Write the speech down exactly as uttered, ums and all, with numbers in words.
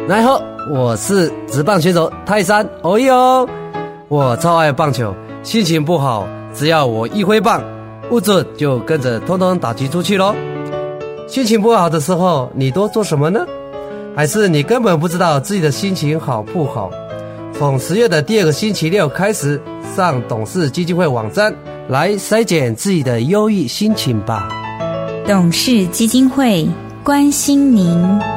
来好，我是职棒选手泰山哦哟，我超爱棒球，心情不好，只要我一挥棒，不准就跟着通通打击出去咯。心情不好的时候，你都做什么呢？还是你根本不知道自己的心情好不好？从十月的第二个星期六开始，上董事基金会网站来筛检自己的忧郁心情吧。 董事基金会关心您。